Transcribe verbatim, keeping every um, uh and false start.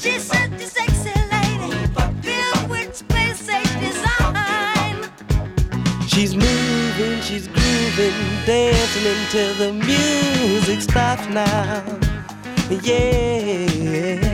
She's such a sexy lady, filled with space age design. She's moving, she's grooving, dancing until the music stops now. Yeah.